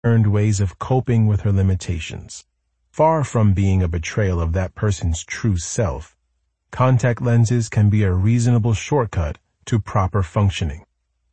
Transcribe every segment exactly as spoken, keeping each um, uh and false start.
learned ways of coping with her limitations. Far from being a betrayal of that person's true self, contact lenses can be a reasonable shortcut to proper functioning.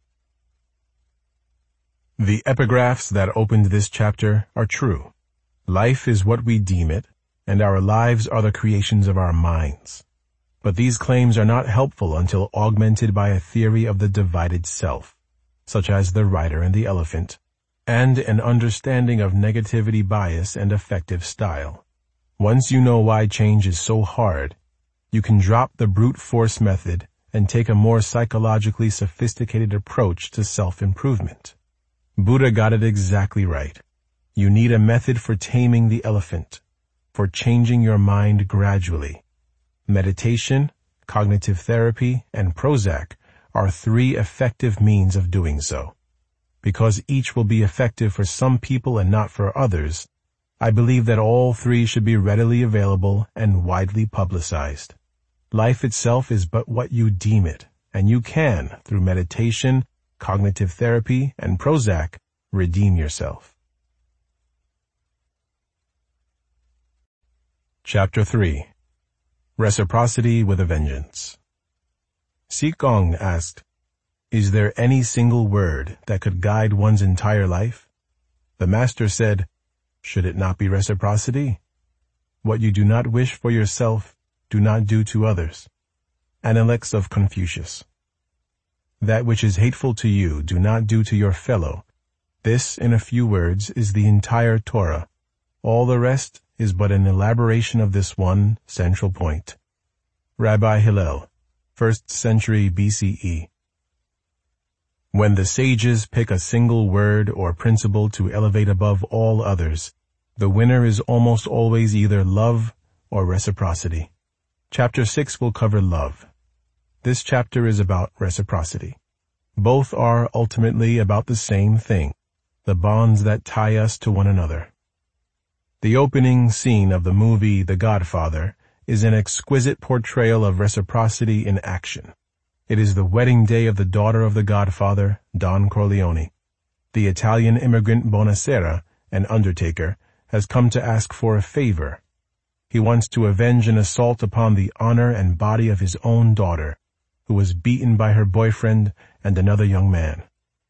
The epigraphs that opened this chapter are true. Life is what we deem it, and our lives are the creations of our minds. But these claims are not helpful until augmented by a theory of the divided self, such as the rider and the elephant, and an understanding of negativity bias and affective style. Once you know why change is so hard, you can drop the brute force method and take a more psychologically sophisticated approach to self-improvement. Buddha got it exactly right. You need a method for taming the elephant, for changing your mind gradually. Meditation, cognitive therapy, and Prozac are three effective means of doing so. Because each will be effective for some people and not for others, I believe that all three should be readily available and widely publicized. Life itself is but what you deem it, and you can, through meditation, cognitive therapy, and Prozac, redeem yourself. Chapter three. Reciprocity with a Vengeance. Sikong asked, "Is there any single word that could guide one's entire life?" The master said, "Should it not be reciprocity? What you do not wish for yourself, do not do to others." Analects of Confucius. That which is hateful to you, do not do to your fellow. This, in a few words, is the entire Torah. All the rest is but an elaboration of this one central point. Rabbi Hillel, first century B C E. When the sages pick a single word or principle to elevate above all others, the winner is almost always either love or reciprocity. Chapter six will cover love. This chapter is about reciprocity. Both are ultimately about the same thing, the bonds that tie us to one another. The opening scene of the movie The Godfather is an exquisite portrayal of reciprocity in action. It is the wedding day of the daughter of the Godfather, Don Corleone. The Italian immigrant Bonacera, an undertaker, has come to ask for a favor. He wants to avenge an assault upon the honor and body of his own daughter, who was beaten by her boyfriend and another young man.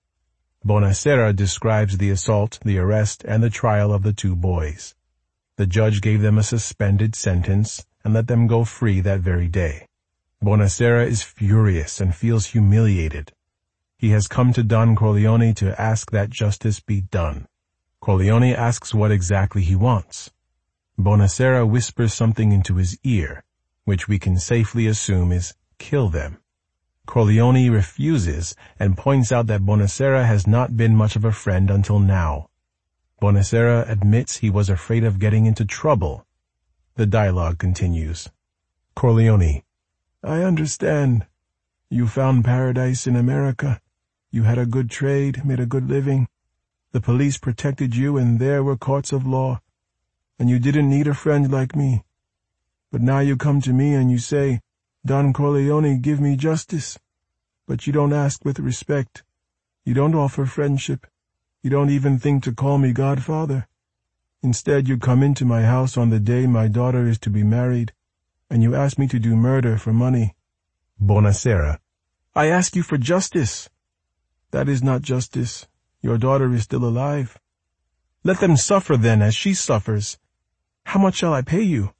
Bonacera describes the assault, the arrest, and the trial of the two boys. The judge gave them a suspended sentence and let them go free that very day. Bonacera is furious and feels humiliated. He has come to Don Corleone to ask that justice be done. Corleone asks what exactly he wants. Bonacera whispers something into his ear, which we can safely assume is kill them. Corleone refuses and points out that Bonacera has not been much of a friend until now. Bonacera admits he was afraid of getting into trouble. The dialogue continues. Corleone: "I understand. You found paradise in America. You had a good trade, made a good living. The police protected you and there were courts of law. And you didn't need a friend like me. But now you come to me and you say, 'Don Corleone, give me justice.' But you don't ask with respect. You don't offer friendship. You don't even think to call me Godfather. Instead, you come into my house on the day my daughter is to be married, and you ask me to do murder for money." Bonacera: "I ask you for justice." "That is not justice. Your daughter is still alive." "Let them suffer then as she suffers. How much shall I pay you?"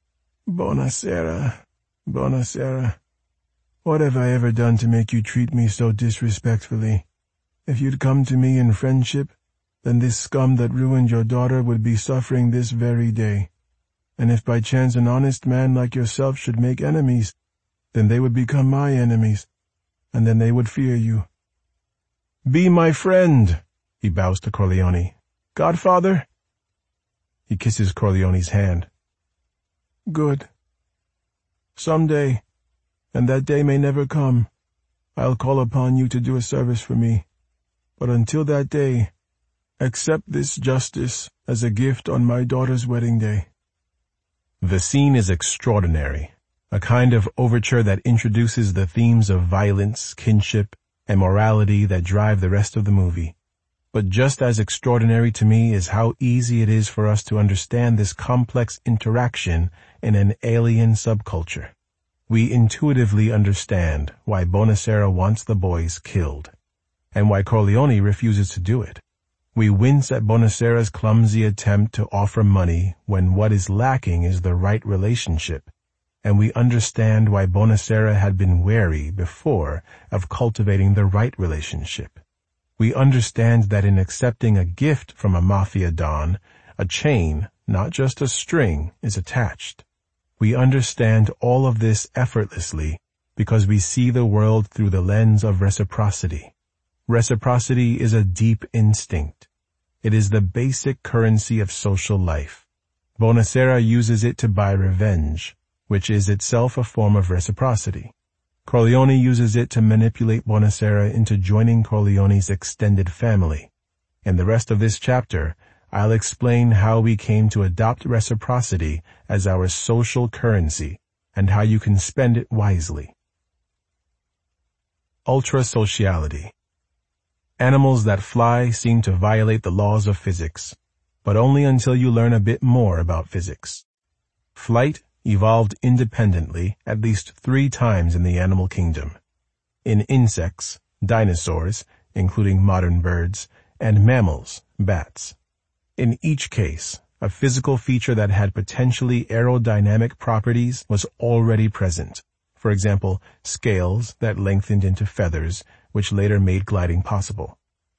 "Bonacera, Bonacera, what have I ever done to make you treat me so disrespectfully? If you'd come to me in friendship, then this scum that ruined your daughter would be suffering this very day. And if by chance an honest man like yourself should make enemies, then they would become my enemies, and then they would fear you." "Be my friend," he bows to Corleone. "Godfather?" He kisses Corleone's hand. "Good. Someday, and that day may never come, I'll call upon you to do a service for me. But until that day, accept this justice as a gift on my daughter's wedding day." The scene is extraordinary, a kind of overture that introduces the themes of violence, kinship, and morality that drive the rest of the movie. But just as extraordinary to me is how easy it is for us to understand this complex interaction in an alien subculture. We intuitively understand why Bonacera wants the boys killed, and why Corleone refuses to do it. We wince at Bonacera's clumsy attempt to offer money when what is lacking is the right relationship, and we understand why Bonacera had been wary before of cultivating the right relationship. We understand that in accepting a gift from a mafia don, a chain, not just a string, is attached. We understand all of this effortlessly because we see the world through the lens of reciprocity. Reciprocity is a deep instinct. It is the basic currency of social life. Bonacera uses it to buy revenge, which is itself a form of reciprocity. Corleone uses it to manipulate Bonacera into joining Corleone's extended family. In the rest of this chapter, I'll explain how we came to adopt reciprocity as our social currency and how you can spend it wisely. Ultrasociality. Animals that fly seem to violate the laws of physics, but only until you learn a bit more about physics. Flight evolved independently at least three times in the animal kingdom. In insects, dinosaurs, including modern birds, and mammals, bats. In each case, a physical feature that had potentially aerodynamic properties was already present. For example, scales that lengthened into feathers, which later made gliding possible.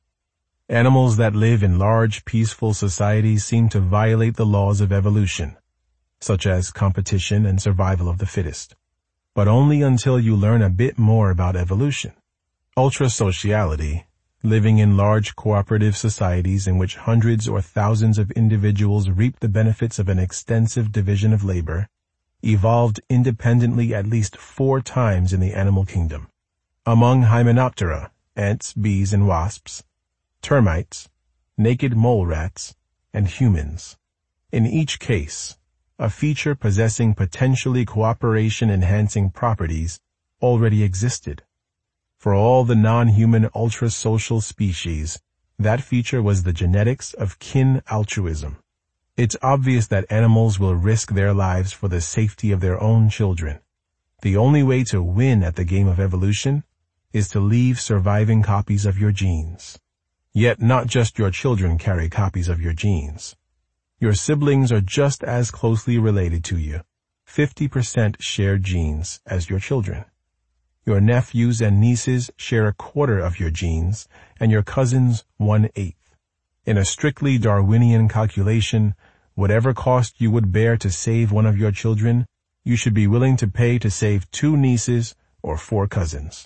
Animals that live in large, peaceful societies seem to violate the laws of evolution, such as competition and survival of the fittest, but only until you learn a bit more about evolution. Ultrasociality, living in large cooperative societies in which hundreds or thousands of individuals reap the benefits of an extensive division of labor, evolved independently at least four times in the animal kingdom. Among Hymenoptera, ants, bees, and wasps, termites, naked mole rats, and humans. In each case, a feature possessing potentially cooperation-enhancing properties already existed. For all the non-human ultrasocial species, that feature was the genetics of kin altruism. It's obvious that animals will risk their lives for the safety of their own children. The only way to win at the game of evolution is to leave surviving copies of your genes. Yet not just your children carry copies of your genes. Your siblings are just as closely related to you, fifty percent shared genes, as your children. Your nephews and nieces share a quarter of your genes, and your cousins one-eighth. In a strictly Darwinian calculation, whatever cost you would bear to save one of your children, you should be willing to pay to save two nieces or four cousins.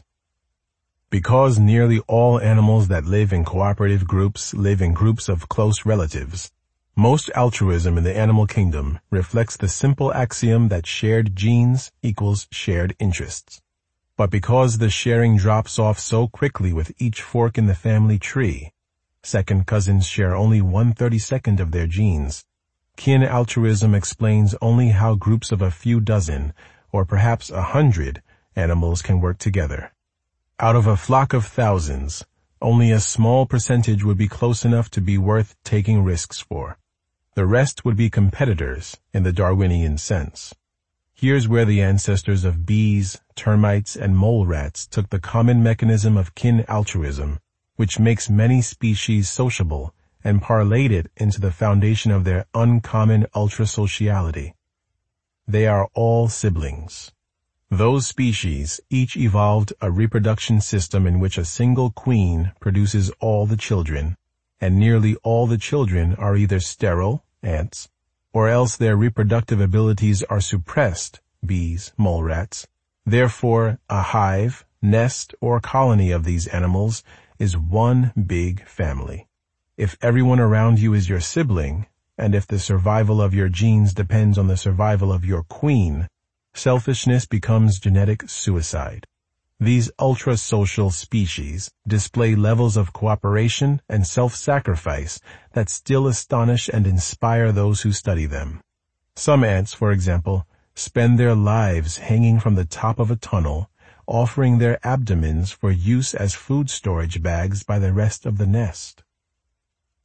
Because nearly all animals that live in cooperative groups live in groups of close relatives, most altruism in the animal kingdom reflects the simple axiom that shared genes equals shared interests. But because the sharing drops off so quickly with each fork in the family tree, second cousins share only one thirty-second of their genes, kin altruism explains only how groups of a few dozen, or perhaps a hundred, animals can work together. Out of a flock of thousands, only a small percentage would be close enough to be worth taking risks for. The rest would be competitors in the Darwinian sense. Here's where the ancestors of bees, termites, and mole rats took the common mechanism of kin altruism, which makes many species sociable, and parlayed it into the foundation of their uncommon ultrasociality. They are all siblings. Those species each evolved a reproduction system in which a single queen produces all the children, and nearly all the children are either sterile, ants, or else their reproductive abilities are suppressed, bees, mole rats. Therefore, a hive, nest, or colony of these animals is one big family. If everyone around you is your sibling, and if the survival of your genes depends on the survival of your queen, selfishness becomes genetic suicide. These ultra-social species display levels of cooperation and self-sacrifice that still astonish and inspire those who study them. Some ants, for example, spend their lives hanging from the top of a tunnel, offering their abdomens for use as food storage bags by the rest of the nest.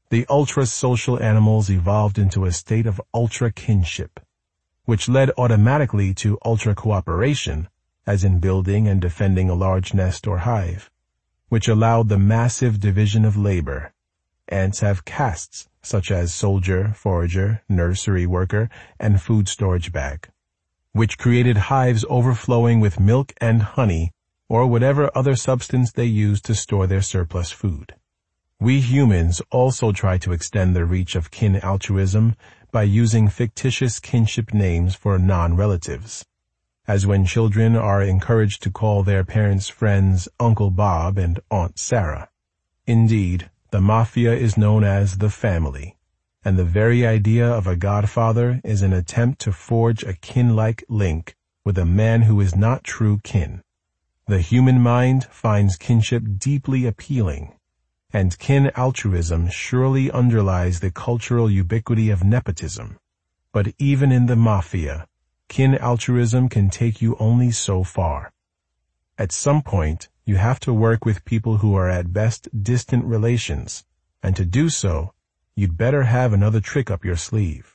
The ultra-social animals evolved into a state of ultra-kinship, which led automatically to ultra-cooperation, as in building and defending a large nest or hive, which allowed the massive division of labor. Ants have castes, such as soldier, forager, nursery worker, and food storage bag, which created hives overflowing with milk and honey, or whatever other substance they used to store their surplus food. We humans also try to extend the reach of kin altruism by using fictitious kinship names for non-relatives, as when children are encouraged to call their parents' friends Uncle Bob and Aunt Sarah. Indeed, the mafia is known as the family, and the very idea of a godfather is an attempt to forge a kin-like link with a man who is not true kin. The human mind finds kinship deeply appealing, and kin altruism surely underlies the cultural ubiquity of nepotism. But even in the mafia, kin altruism can take you only so far. At some point, you have to work with people who are at best distant relations, and to do so, you'd better have another trick up your sleeve.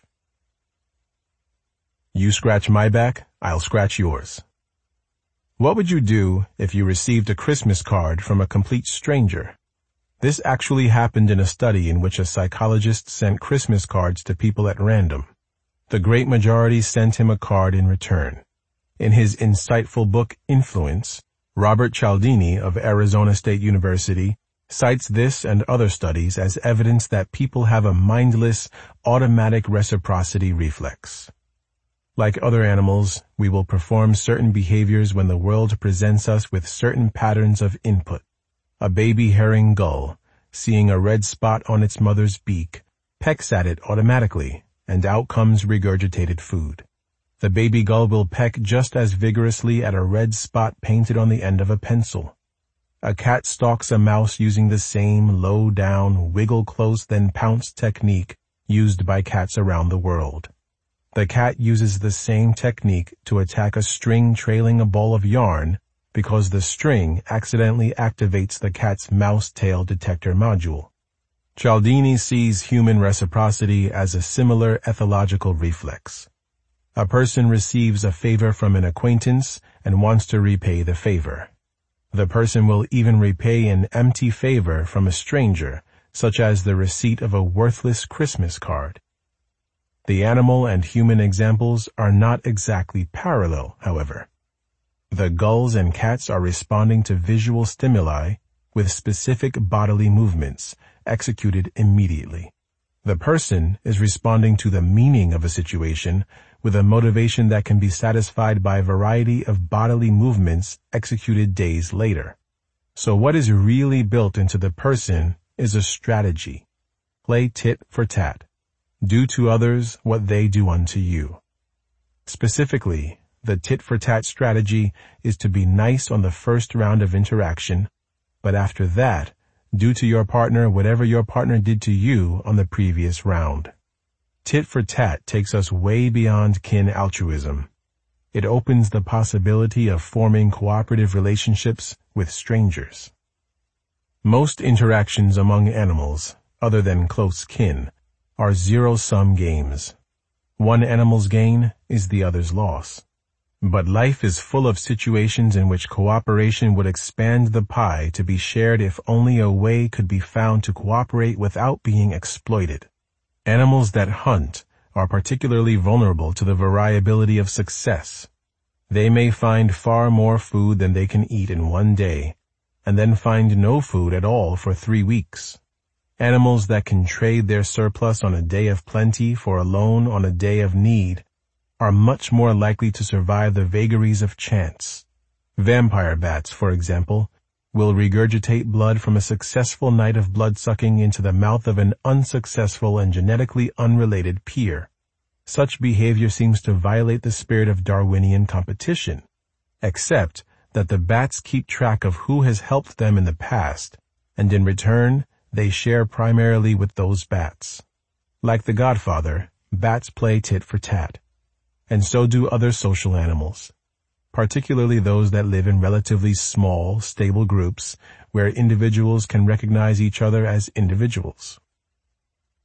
You scratch my back, I'll scratch yours. What would you do if you received a Christmas card from a complete stranger? This actually happened in a study in which a psychologist sent Christmas cards to people at random. The great majority sent him a card in return. In his insightful book, Influence, Robert Cialdini of Arizona State University cites this and other studies as evidence that people have a mindless, automatic reciprocity reflex. Like other animals, we will perform certain behaviors when the world presents us with certain patterns of input. A baby herring gull, seeing a red spot on its mother's beak, pecks at it automatically, and out comes regurgitated food. The baby gull will peck just as vigorously at a red spot painted on the end of a pencil. A cat stalks a mouse using the same low-down, wiggle-close-then-pounce technique used by cats around the world. The cat uses the same technique to attack a string trailing a ball of yarn because the string accidentally activates the cat's mouse tail detector module. Cialdini sees human reciprocity as a similar ethological reflex. A person receives a favor from an acquaintance and wants to repay the favor. The person will even repay an empty favor from a stranger, such as the receipt of a worthless Christmas card. The animal and human examples are not exactly parallel, however. The gulls and cats are responding to visual stimuli with specific bodily movements executed immediately. The person is responding to the meaning of a situation with a motivation that can be satisfied by a variety of bodily movements executed days later. So what is really built into the person is a strategy. Play tit for tat. Do to others what they do unto you. Specifically, the tit-for-tat strategy is to be nice on the first round of interaction, but after that, do to your partner whatever your partner did to you on the previous round. Tit-for-tat takes us way beyond kin altruism. It opens the possibility of forming cooperative relationships with strangers. Most interactions among animals, other than close kin, are zero-sum games. One animal's gain is the other's loss. But life is full of situations in which cooperation would expand the pie to be shared if only a way could be found to cooperate without being exploited. Animals that hunt are particularly vulnerable to the variability of success. They may find far more food than they can eat in one day, and then find no food at all for three weeks. Animals that can trade their surplus on a day of plenty for a loan on a day of need are much more likely to survive the vagaries of chance. Vampire bats, for example, will regurgitate blood from a successful night of blood-sucking into the mouth of an unsuccessful and genetically unrelated peer. Such behavior seems to violate the spirit of Darwinian competition, except that the bats keep track of who has helped them in the past, and in return, they share primarily with those bats. Like the Godfather, bats play tit for tat. And so do other social animals, particularly those that live in relatively small, stable groups where individuals can recognize each other as individuals.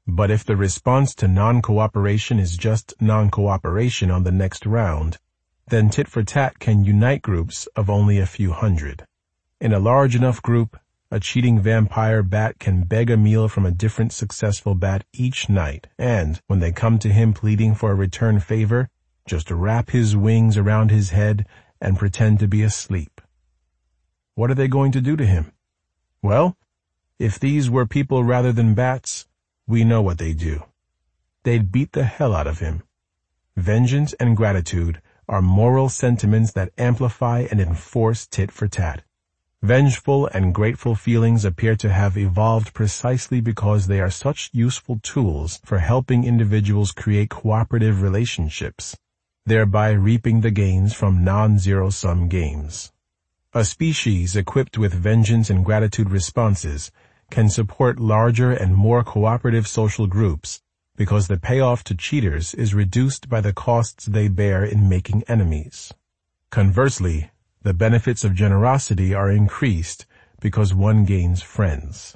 But if the response to non-cooperation is just non-cooperation on the next round, then tit for tat can unite groups of only a few hundred. In a large enough group, a cheating vampire bat can beg a meal from a different successful bat each night, and, when they come to him pleading for a return favor, just wrap his wings around his head and pretend to be asleep. What are they going to do to him? Well, if these were people rather than bats, we know what they'd do. They'd beat the hell out of him. Vengeance and gratitude are moral sentiments that amplify and enforce tit for tat. Vengeful and grateful feelings appear to have evolved precisely because they are such useful tools for helping individuals create cooperative relationships, thereby reaping the gains from non-zero-sum games. A species equipped with vengeance and gratitude responses can support larger and more cooperative social groups because the payoff to cheaters is reduced by the costs they bear in making enemies. Conversely, the benefits of generosity are increased because one gains friends.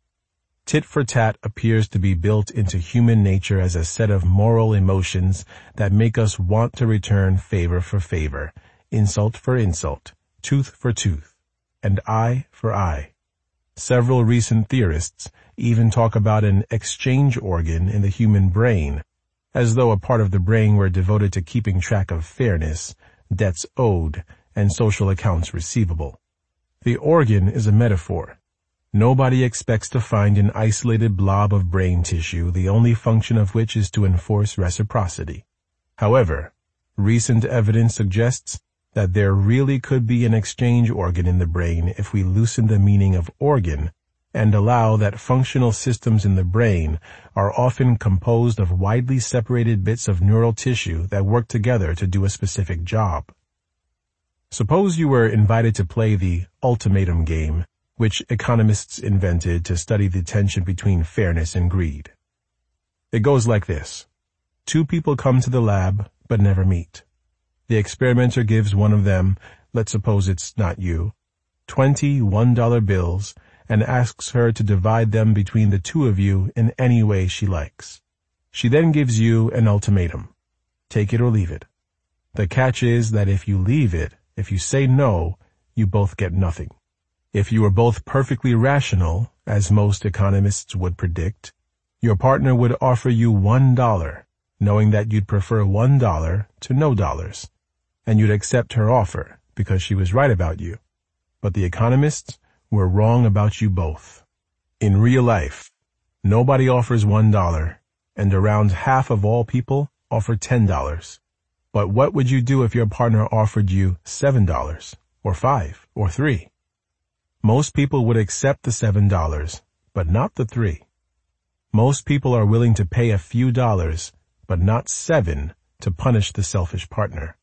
Tit for tat appears to be built into human nature as a set of moral emotions that make us want to return favor for favor, insult for insult, tooth for tooth, and eye for eye. Several recent theorists even talk about an exchange organ in the human brain, as though a part of the brain were devoted to keeping track of fairness, debts owed, and social accounts receivable. The organ is a metaphor. Nobody expects to find an isolated blob of brain tissue, the only function of which is to enforce reciprocity. However, recent evidence suggests that there really could be an exchange organ in the brain if we loosen the meaning of organ and allow that functional systems in the brain are often composed of widely separated bits of neural tissue that work together to do a specific job. Suppose you were invited to play the ultimatum game, which economists invented to study the tension between fairness and greed. It goes like this. Two people come to the lab, but never meet. The experimenter gives one of them, let's suppose it's not you, twenty one-dollar bills and asks her to divide them between the two of you in any way she likes. She then gives you an ultimatum. Take it or leave it. The catch is that if you leave it, if you say no, you both get nothing. If you were both perfectly rational, as most economists would predict, your partner would offer you one dollar, knowing that you'd prefer one dollar to no dollars, and you'd accept her offer because she was right about you. But the economists were wrong about you both. In real life, nobody offers one dollar, and around half of all people offer ten dollars. But what would you do if your partner offered you seven dollars, or five, or three? Most people would accept the seven dollars, but not the three. Most people are willing to pay a few dollars, but not seven, to punish the selfish partner.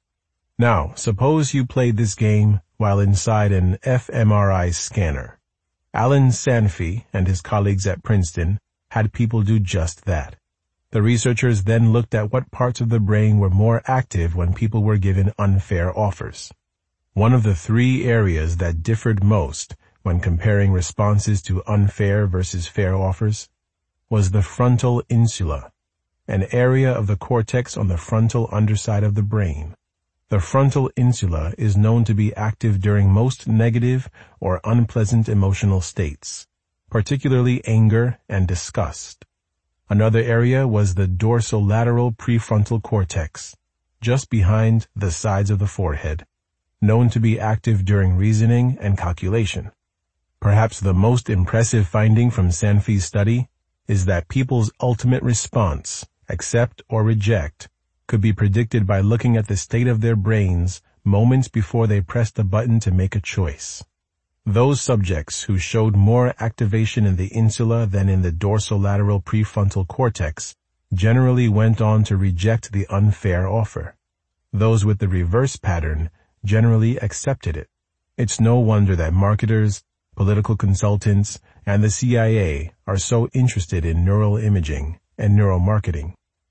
Now, suppose you played this game while inside an fMRI scanner. Alan Sanfi and his colleagues at Princeton had people do just that. The researchers then looked at what parts of the brain were more active when people were given unfair offers. One of the three areas that differed most when comparing responses to unfair versus fair offers was the frontal insula, an area of the cortex on the frontal underside of the brain. The frontal insula is known to be active during most negative or unpleasant emotional states, particularly anger and disgust. Another area was the dorsolateral prefrontal cortex, just behind the sides of the forehead, known to be active during reasoning and calculation. Perhaps the most impressive finding from Sanfi's study is that people's ultimate response, accept or reject, could be predicted by looking at the state of their brains moments before they pressed the button to make a choice. Those subjects who showed more activation in the insula than in the dorsolateral prefrontal cortex generally went on to reject the unfair offer. Those with the reverse pattern generally accepted it. It's no wonder that marketers, political consultants, and the C I A are so interested in neural imaging and neuromarketing.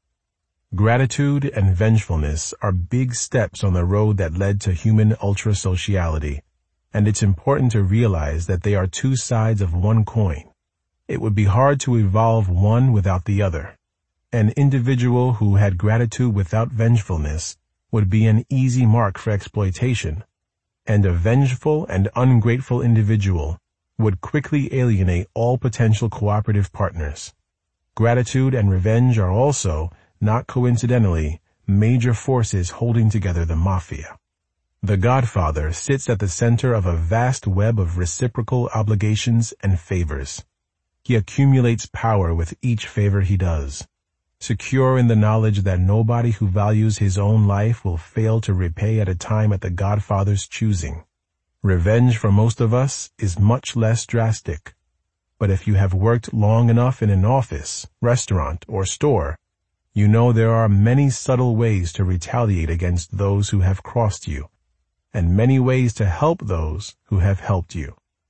Gratitude and vengefulness are big steps on the road that led to human ultra-sociality, and it's important to realize that they are two sides of one coin. It would be hard to evolve one without the other. An individual who had gratitude without vengefulness would be an easy mark for exploitation, and a vengeful and ungrateful individual would quickly alienate all potential cooperative partners. Gratitude and revenge are also, not coincidentally, major forces holding together the mafia. The Godfather sits at the center of a vast web of reciprocal obligations and favors. He accumulates power with each favor he does, secure in the knowledge that nobody who values his own life will fail to repay at a time at the Godfather's choosing. Revenge for most of us is much less drastic, but if you have worked long enough in an office, restaurant, or store, you know there are many subtle ways to retaliate against those who have crossed you, and many ways to help those who have helped you.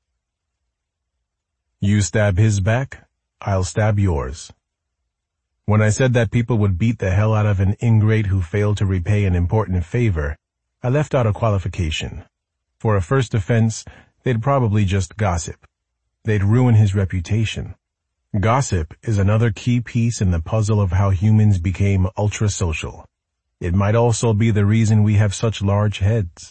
You stab his back, I'll stab yours. When I said that people would beat the hell out of an ingrate who failed to repay an important favor, I left out a qualification. For a first offense, they'd probably just gossip. They'd ruin his reputation. Gossip is another key piece in the puzzle of how humans became ultra-social. It might also be the reason we have such large heads.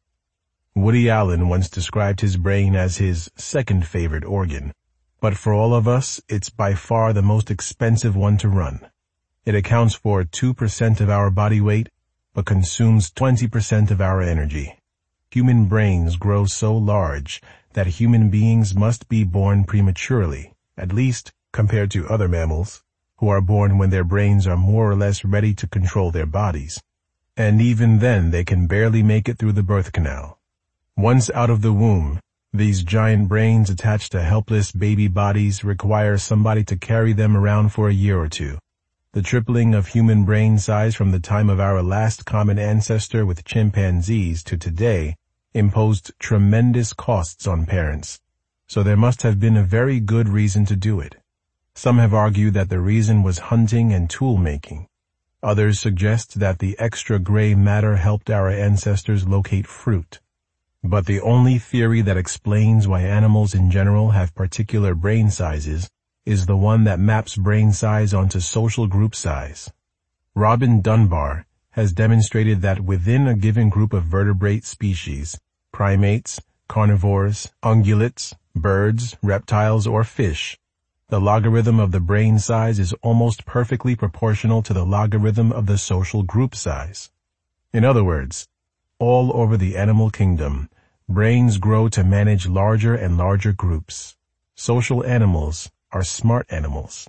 Woody Allen once described his brain as his second favorite organ, but for all of us, it's by far the most expensive one to run. It accounts for two percent of our body weight, but consumes twenty percent of our energy. Human brains grow so large that human beings must be born prematurely, at least compared to other mammals, who are born when their brains are more or less ready to control their bodies. And even then they can barely make it through the birth canal. Once out of the womb, these giant brains attached to helpless baby bodies require somebody to carry them around for a year or two. The tripling of human brain size from the time of our last common ancestor with chimpanzees to today imposed tremendous costs on parents, so there must have been a very good reason to do it. Some have argued that the reason was hunting and tool making. Others suggest that the extra gray matter helped our ancestors locate fruit. But the only theory that explains why animals in general have particular brain sizes is the one that maps brain size onto social group size. Robin Dunbar has demonstrated that within a given group of vertebrate species, primates, carnivores, ungulates, birds, reptiles, or fish, the logarithm of the brain size is almost perfectly proportional to the logarithm of the social group size. In other words, all over the animal kingdom, brains grow to manage larger and larger groups. Social animals are smart animals.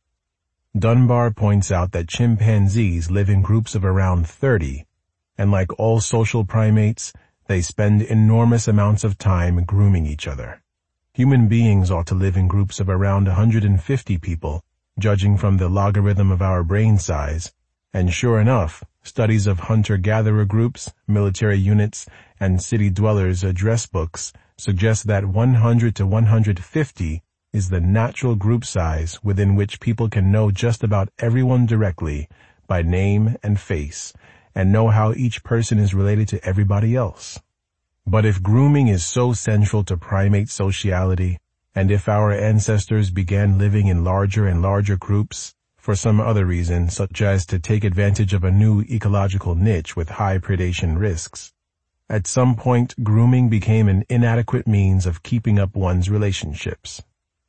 Dunbar points out that chimpanzees live in groups of around thirty, and like all social primates, they spend enormous amounts of time grooming each other. Human beings ought to live in groups of around one hundred fifty people, judging from the logarithm of our brain size, and sure enough, studies of hunter-gatherer groups, military units, and city dwellers' address books suggest that one hundred to one hundred fifty is the natural group size within which people can know just about everyone directly, by name and face, and know how each person is related to everybody else. But if grooming is so central to primate sociality, and if our ancestors began living in larger and larger groups, for some other reason, such as to take advantage of a new ecological niche with high predation risks, at some point grooming became an inadequate means of keeping up one's relationships.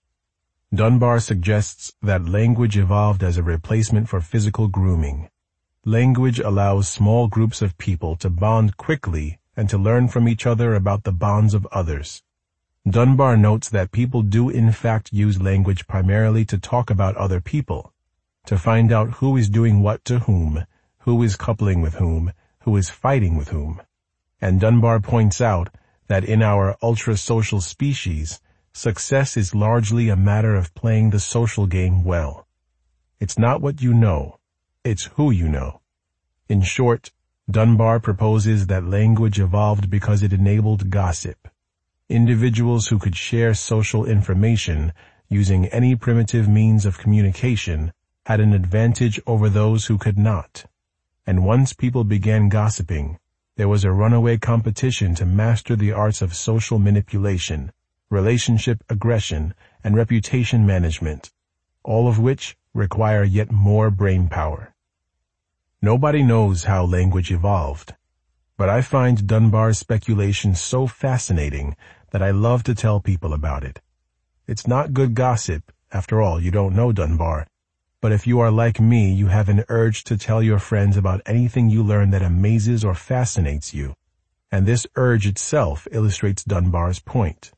Dunbar suggests that language evolved as a replacement for physical grooming. Language allows small groups of people to bond quickly and to learn from each other about the bonds of others. Dunbar notes that people do in fact use language primarily to talk about other people, to find out who is doing what to whom, who is coupling with whom, who is fighting with whom. And Dunbar points out that in our ultra-social species, success is largely a matter of playing the social game well. It's not what you know, it's who you know. In short, Dunbar proposes that language evolved because it enabled gossip. Individuals who could share social information using any primitive means of communication had an advantage over those who could not. And once people began gossiping, there was a runaway competition to master the arts of social manipulation, relationship aggression, and reputation management, all of which require yet more brain power. Nobody knows how language evolved, but I find Dunbar's speculation so fascinating that I love to tell people about it. It's not good gossip. After all, you don't know Dunbar. But if you are like me, you have an urge to tell your friends about anything you learn that amazes or fascinates you. And this urge itself illustrates Dunbar's point.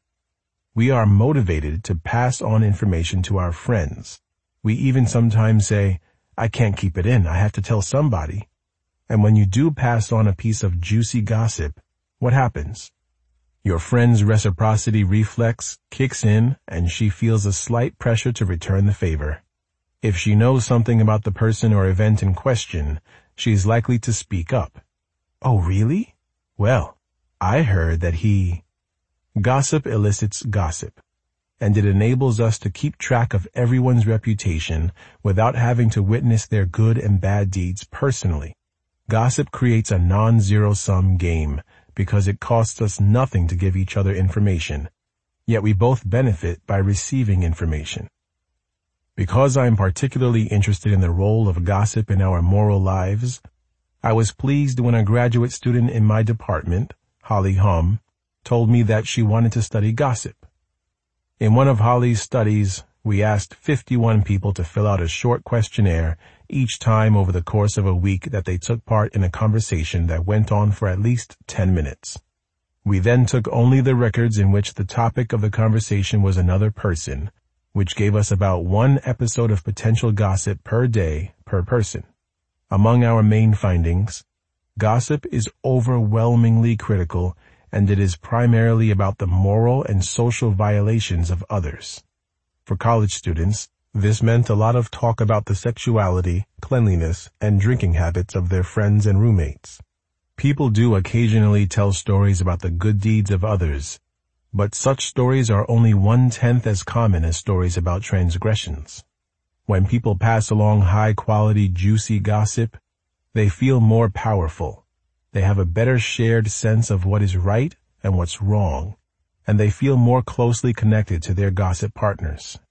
We are motivated to pass on information to our friends. We even sometimes say, I can't keep it in, I have to tell somebody. And when you do pass on a piece of juicy gossip, what happens? Your friend's reciprocity reflex kicks in and she feels a slight pressure to return the favor. If she knows something about the person or event in question, she is likely to speak up. Oh, really? Well, I heard that he... Gossip elicits gossip, and it enables us to keep track of everyone's reputation without having to witness their good and bad deeds personally. Gossip creates a non-zero-sum game because it costs us nothing to give each other information, yet we both benefit by receiving information. Because I am particularly interested in the role of gossip in our moral lives, I was pleased when a graduate student in my department, Holly Hum, told me that she wanted to study gossip. In one of Holly's studies, we asked fifty-one people to fill out a short questionnaire each time over the course of a week that they took part in a conversation that went on for at least ten minutes. We then took only the records in which the topic of the conversation was another person, which gave us about one episode of potential gossip per day per person. Among our main findings, gossip is overwhelmingly critical, and it is primarily about the moral and social violations of others. For college students, this meant a lot of talk about the sexuality, cleanliness, and drinking habits of their friends and roommates. People do occasionally tell stories about the good deeds of others, but such stories are only one-tenth as common as stories about transgressions. When people pass along high-quality, juicy gossip, they feel more powerful. They have a better shared sense of what is right and what's wrong, and they feel more closely connected to their gossip partners.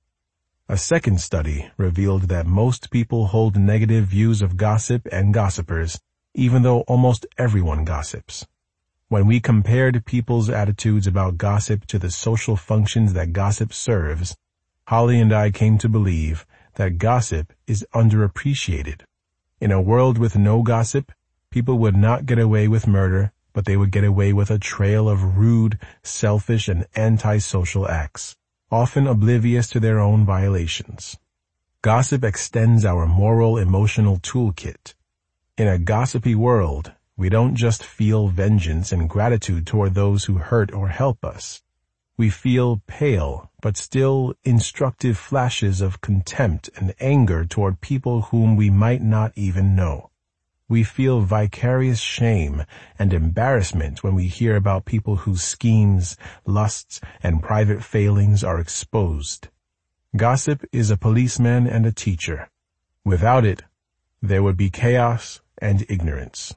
A second study revealed that most people hold negative views of gossip and gossipers, even though almost everyone gossips. When we compared people's attitudes about gossip to the social functions that gossip serves, Holly and I came to believe that gossip is underappreciated. In a world with no gossip, people would not get away with murder, but they would get away with a trail of rude, selfish, and antisocial acts, often oblivious to their own violations. Gossip extends our moral, emotional toolkit. In a gossipy world, we don't just feel vengeance and gratitude toward those who hurt or help us. We feel pale, but still instructive flashes of contempt and anger toward people whom we might not even know. We feel vicarious shame and embarrassment when we hear about people whose schemes, lusts, and private failings are exposed. Gossip is a policeman and a teacher. Without it, there would be chaos and ignorance.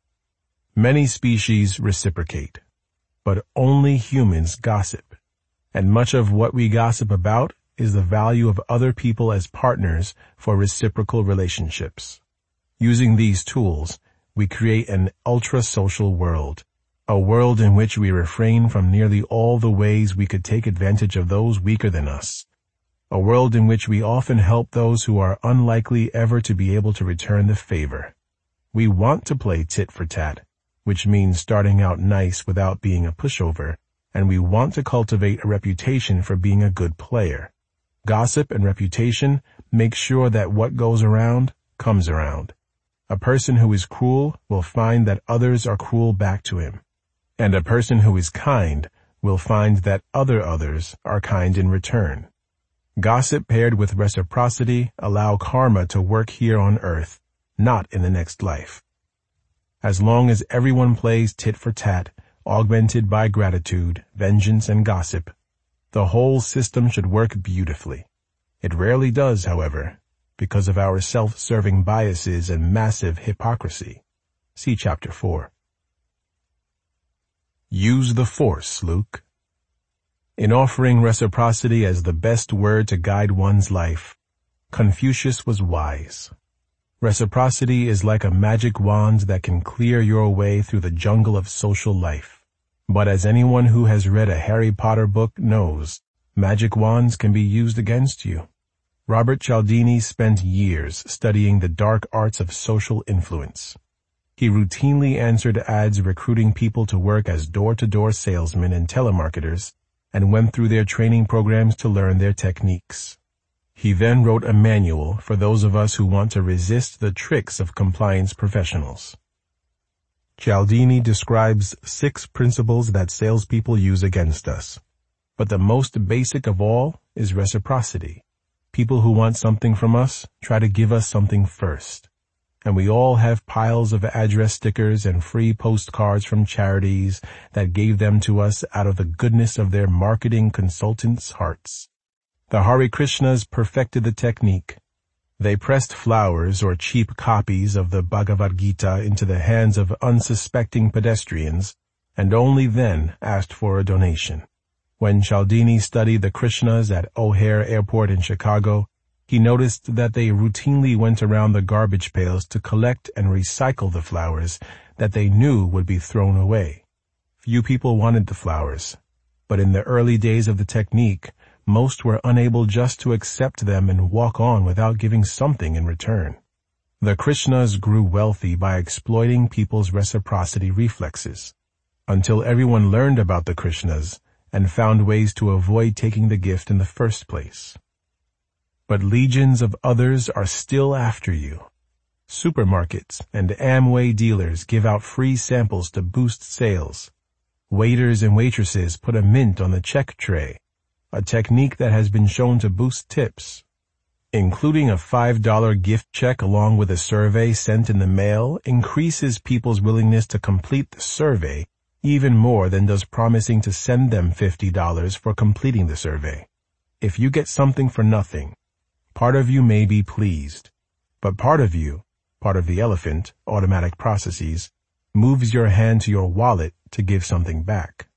Many species reciprocate, but only humans gossip, and much of what we gossip about is the value of other people as partners for reciprocal relationships. Using these tools, we create an ultra-social world, a world in which we refrain from nearly all the ways we could take advantage of those weaker than us, a world in which we often help those who are unlikely ever to be able to return the favor. We want to play tit for tat, which means starting out nice without being a pushover, and we want to cultivate a reputation for being a good player. Gossip and reputation make sure that what goes around comes around. A person who is cruel will find that others are cruel back to him, and a person who is kind will find that other others are kind in return. Gossip paired with reciprocity allow karma to work here on earth, not in the next life. As long as everyone plays tit for tat, augmented by gratitude, vengeance, and gossip, the whole system should work beautifully. It rarely does, however, because of our self-serving biases and massive hypocrisy. See Chapter four. Use the Force, Luke. In offering reciprocity as the best word to guide one's life, Confucius was wise. Reciprocity is like a magic wand that can clear your way through the jungle of social life. But as anyone who has read a Harry Potter book knows, magic wands can be used against you. Robert Cialdini spent years studying the dark arts of social influence. He routinely answered ads recruiting people to work as door-to-door salesmen and telemarketers, and went through their training programs to learn their techniques. He then wrote a manual for those of us who want to resist the tricks of compliance professionals. Cialdini describes six principles that salespeople use against us. But the most basic of all is reciprocity. People who want something from us try to give us something first. And we all have piles of address stickers and free postcards from charities that gave them to us out of the goodness of their marketing consultants' hearts. The Hare Krishnas perfected the technique. They pressed flowers or cheap copies of the Bhagavad Gita into the hands of unsuspecting pedestrians, and only then asked for a donation. When Cialdini studied the Krishnas at O'Hare Airport in Chicago, he noticed that they routinely went around the garbage pails to collect and recycle the flowers that they knew would be thrown away. Few people wanted the flowers, but in the early days of the technique, most were unable just to accept them and walk on without giving something in return. The Krishnas grew wealthy by exploiting people's reciprocity reflexes, until everyone learned about the Krishnas and found ways to avoid taking the gift in the first place. But legions of others are still after you. Supermarkets and Amway dealers give out free samples to boost sales. Waiters and waitresses put a mint on the check tray, a technique that has been shown to boost tips. Including a five dollar gift check along with a survey sent in the mail increases people's willingness to complete the survey even more than does promising to send them fifty dollars for completing the survey. If you get something for nothing, part of you may be pleased, but part of you, part of the elephant, automatic processes, moves your hand to your wallet to give something back.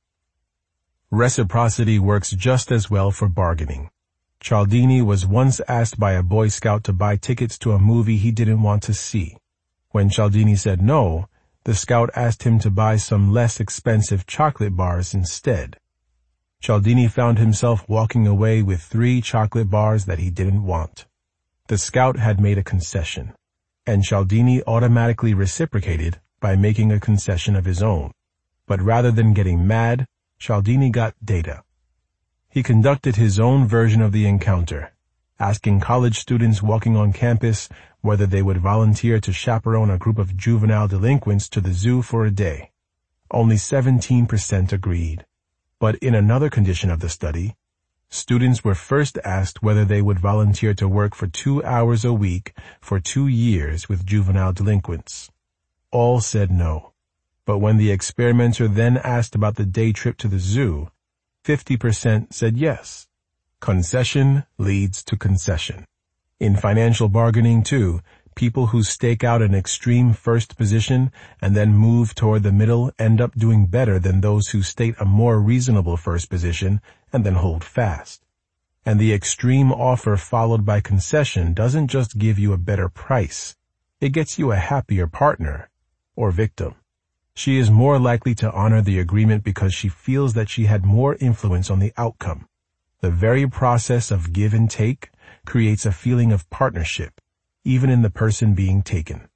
Reciprocity works just as well for bargaining. Cialdini was once asked by a Boy Scout to buy tickets to a movie he didn't want to see. When Cialdini said no, the scout asked him to buy some less expensive chocolate bars instead. Cialdini found himself walking away with three chocolate bars that he didn't want. The scout had made a concession, and Cialdini automatically reciprocated by making a concession of his own. But rather than getting mad, Cialdini got data. He conducted his own version of the encounter, asking college students walking on campus whether they would volunteer to chaperone a group of juvenile delinquents to the zoo for a day. Only seventeen percent agreed. But in another condition of the study, students were first asked whether they would volunteer to work for two hours a week for two years with juvenile delinquents. All said no. But when the experimenter then asked about the day trip to the zoo, fifty percent said yes. Concession leads to concession. In financial bargaining, too, people who stake out an extreme first position and then move toward the middle end up doing better than those who state a more reasonable first position and then hold fast. And the extreme offer followed by concession doesn't just give you a better price. It gets you a happier partner or victim. She is more likely to honor the agreement because she feels that she had more influence on the outcome. The very process of give and take creates a feeling of partnership, even in the person being taken.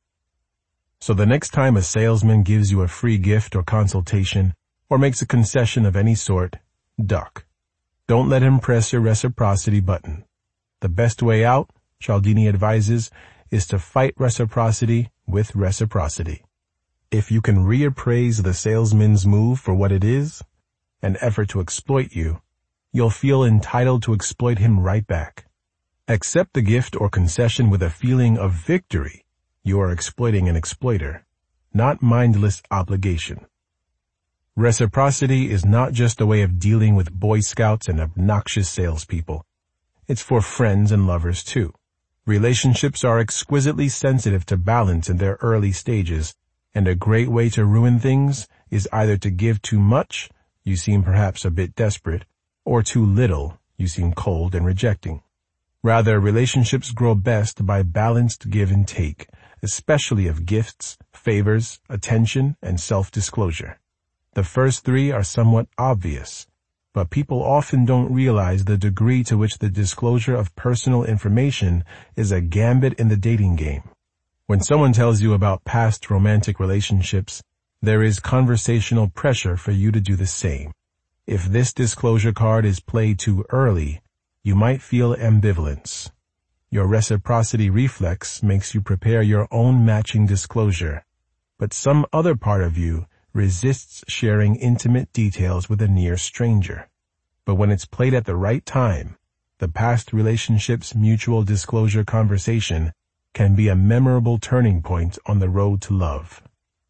So the next time a salesman gives you a free gift or consultation, or makes a concession of any sort, duck. Don't let him press your reciprocity button. The best way out, Cialdini advises, is to fight reciprocity with reciprocity. If you can reappraise the salesman's move for what it is, an effort to exploit you, you'll feel entitled to exploit him right back. Accept the gift or concession with a feeling of victory. You are exploiting an exploiter, not mindless obligation. Reciprocity is not just a way of dealing with Boy Scouts and obnoxious salespeople. It's for friends and lovers too. Relationships are exquisitely sensitive to balance in their early stages, and a great way to ruin things is either to give too much, you seem perhaps a bit desperate, or too little, you seem cold and rejecting. Rather, relationships grow best by balanced give and take, especially of gifts, favors, attention, and self-disclosure. The first three are somewhat obvious, but people often don't realize the degree to which the disclosure of personal information is a gambit in the dating game. When someone tells you about past romantic relationships, there is conversational pressure for you to do the same. If this disclosure card is played too early, you might feel ambivalence. Your reciprocity reflex makes you prepare your own matching disclosure, but some other part of you resists sharing intimate details with a near stranger. But when it's played at the right time, the past relationship's mutual disclosure conversation can be a memorable turning point on the road to love.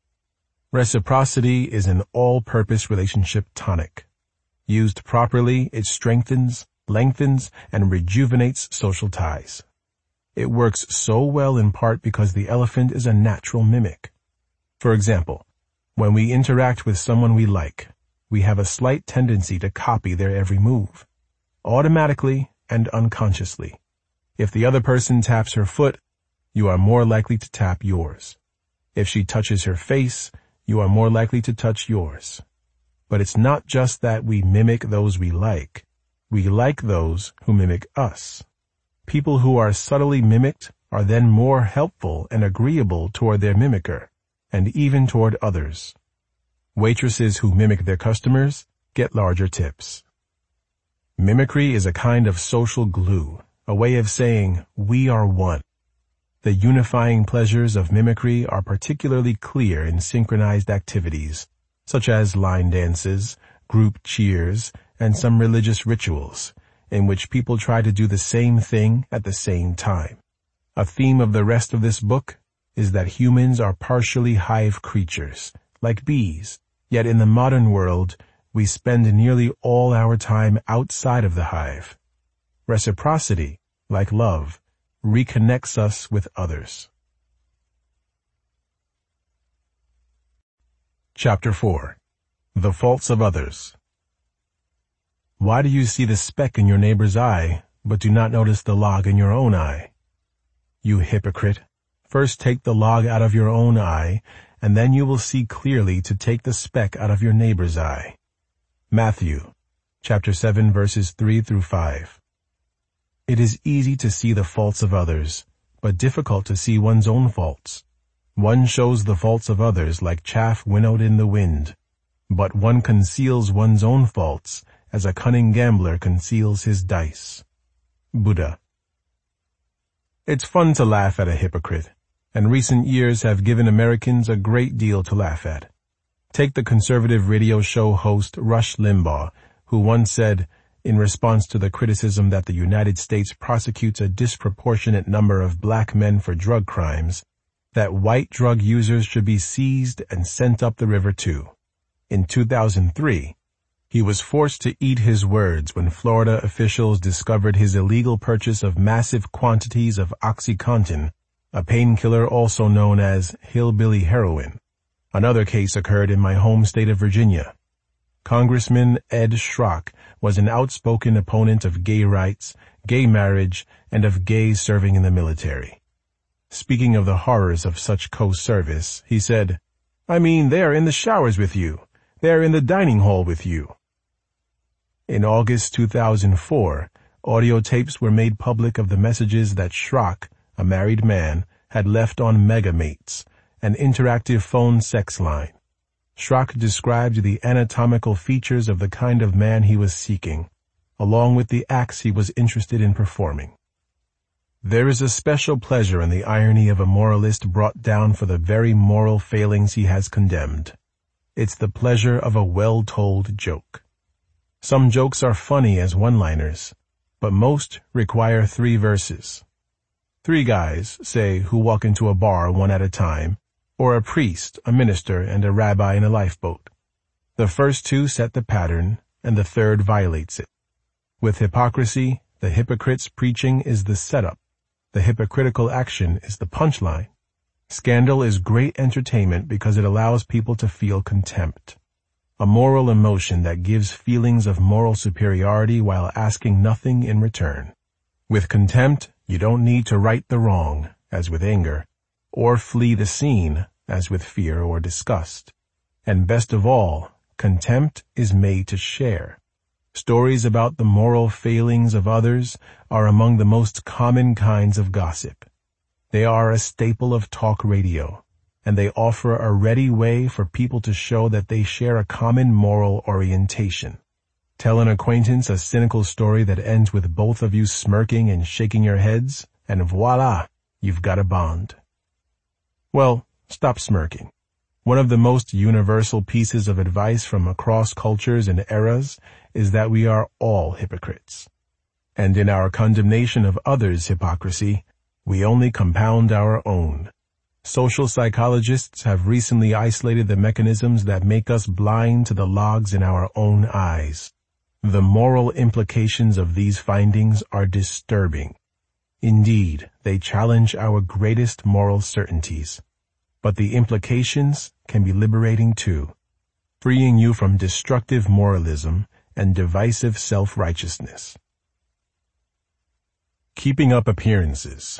Reciprocity is an all-purpose relationship tonic. Used properly, it strengthens, lengthens, and rejuvenates social ties. It works so well in part because the elephant is a natural mimic. For example, when we interact with someone we like, we have a slight tendency to copy their every move, automatically and unconsciously. If the other person taps her foot, you are more likely to tap yours. If she touches her face, you are more likely to touch yours. But it's not just that we mimic those we like. We like those who mimic us. People who are subtly mimicked are then more helpful and agreeable toward their mimicker, and even toward others. Waitresses who mimic their customers get larger tips. Mimicry is a kind of social glue, a way of saying, we are one. The unifying pleasures of mimicry are particularly clear in synchronized activities, such as line dances, group cheers, and some religious rituals, in which people try to do the same thing at the same time. A theme of the rest of this book is that humans are partially hive creatures, like bees, yet in the modern world, we spend nearly all our time outside of the hive. Reciprocity, like love, reconnects us with others. Chapter four. The Faults of Others. Why do you see the speck in your neighbor's eye, but do not notice the log in your own eye? You hypocrite, first take the log out of your own eye, and then you will see clearly to take the speck out of your neighbor's eye. Matthew, chapter seven, verses three through five. It is easy to see the faults of others, but difficult to see one's own faults. One shows the faults of others like chaff winnowed in the wind, but one conceals one's own faults as a cunning gambler conceals his dice. Buddha. It's fun to laugh at a hypocrite, and recent years have given Americans a great deal to laugh at. Take the conservative radio show host Rush Limbaugh, who once said, in response to the criticism that the United States prosecutes a disproportionate number of black men for drug crimes, that white drug users should be seized and sent up the river too. In two thousand three, he was forced to eat his words when Florida officials discovered his illegal purchase of massive quantities of OxyContin, a painkiller also known as hillbilly heroin. Another case occurred in my home state of Virginia. Congressman Ed Schrock was an outspoken opponent of gay rights, gay marriage, and of gays serving in the military. Speaking of the horrors of such co-service, he said, I mean, they are in the showers with you. They are in the dining hall with you. In August two thousand four, audio tapes were made public of the messages that Schrock, a married man, had left on Megamates, an interactive phone sex line. Schrock described the anatomical features of the kind of man he was seeking, along with the acts he was interested in performing. There is a special pleasure in the irony of a moralist brought down for the very moral failings he has condemned. It's the pleasure of a well-told joke. Some jokes are funny as one-liners, but most require three verses. Three guys, say, who walk into a bar one at a time, or a priest, a minister, and a rabbi in a lifeboat. The first two set the pattern, and the third violates it. With hypocrisy, the hypocrite's preaching is the setup. The hypocritical action is the punchline. Scandal is great entertainment because it allows people to feel contempt. a moral emotion that gives feelings of moral superiority while asking nothing in return. With contempt, you don't need to right the wrong, as with anger, or flee the scene, as with fear or disgust. And best of all, contempt is made to share. Stories about the moral failings of others are among the most common kinds of gossip. They are a staple of talk radio, and they offer a ready way for people to show that they share a common moral orientation. Tell an acquaintance a cynical story that ends with both of you smirking and shaking your heads, and voila, you've got a bond. Well, stop smirking. One of the most universal pieces of advice from across cultures and eras is that we are all hypocrites. And in our condemnation of others' hypocrisy, we only compound our own. Social psychologists have recently isolated the mechanisms that make us blind to the logs in our own eyes. The moral implications of these findings are disturbing. Indeed, they challenge our greatest moral certainties. But the implications can be liberating too, freeing you from destructive moralism and divisive self-righteousness. Keeping up appearances.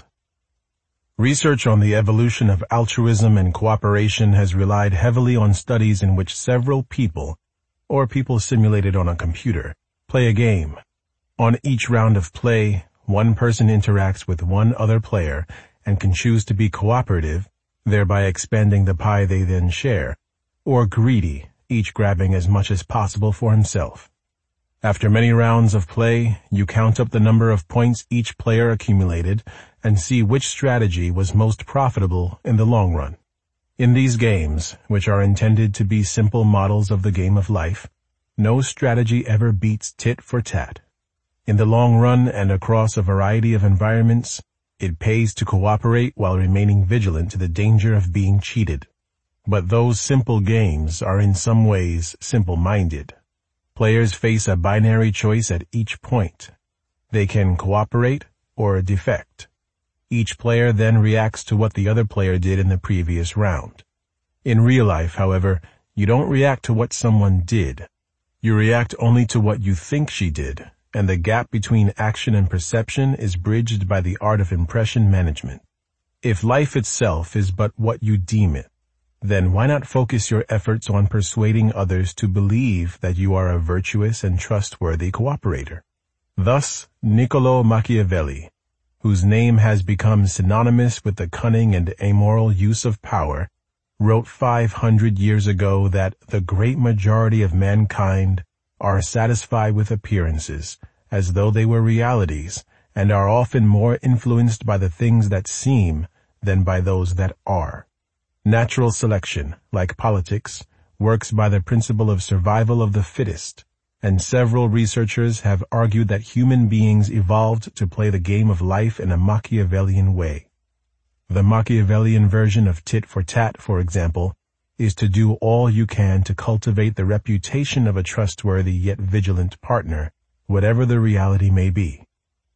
Research on the evolution of altruism and cooperation has relied heavily on studies in which several people, or people simulated on a computer, play a game. On each round of play, one person interacts with one other player and can choose to be cooperative, thereby expanding the pie they then share, or greedy, each grabbing as much as possible for himself. After many rounds of play, you count up the number of points each player accumulated and see which strategy was most profitable in the long run. In these games, which are intended to be simple models of the game of life, no strategy ever beats tit for tat. In the long run and across a variety of environments, it pays to cooperate while remaining vigilant to the danger of being cheated. But those simple games are in some ways simple-minded. Players face a binary choice at each point. They can cooperate or defect. Each player then reacts to what the other player did in the previous round. In real life, however, you don't react to what someone did. You react only to what you think she did, and the gap between action and perception is bridged by the art of impression management. If life itself is but what you deem it, then why not focus your efforts on persuading others to believe that you are a virtuous and trustworthy cooperator? Thus, Niccolò Machiavelli, whose name has become synonymous with the cunning and amoral use of power, wrote five hundred years ago that the great majority of mankind are satisfied with appearances, as though they were realities, and are often more influenced by the things that seem than by those that are. Natural selection, like politics, works by the principle of survival of the fittest, and several researchers have argued that human beings evolved to play the game of life in a Machiavellian way. The Machiavellian version of tit for tat, for example, is to do all you can to cultivate the reputation of a trustworthy yet vigilant partner, whatever the reality may be.